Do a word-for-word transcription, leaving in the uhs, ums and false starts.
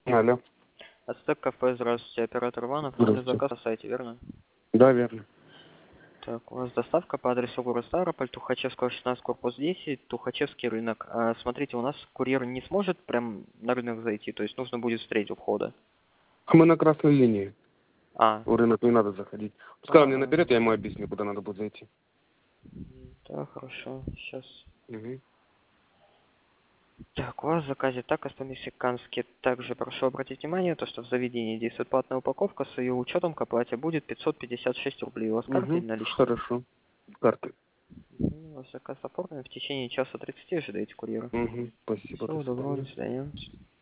Алло. Ацтек кафе, здравствуйте, оператор Иванов. Вы Здравствуйте. заказ на сайте, верно? Да, верно. Так, у вас доставка по адресу город Ставрополь, Тухачевского, шестнадцать, корпус десять, Тухачевский рынок. А, смотрите, у нас курьер не сможет прям на рынок зайти, то есть нужно будет встретить у входа. А мы на красной линии. А, В рынок не надо заходить. Пускай он мне а, наберет, я ему объясню, куда надо будет зайти. да, хорошо, сейчас. Угу. Так, у вас в заказе такос по-мексикански. Также прошу обратить внимание, то, что в заведении действует платная упаковка, с ее учетом к оплате будет пятьсот пятьдесят шесть рублей. У вас карта или Угу. наличные? Хорошо. Карты. Мгм, у вас заказ оформлен, в течение часа тридцати ожидаете курьера. Угу. Спасибо, до Всего доброго, до свидания. свидания.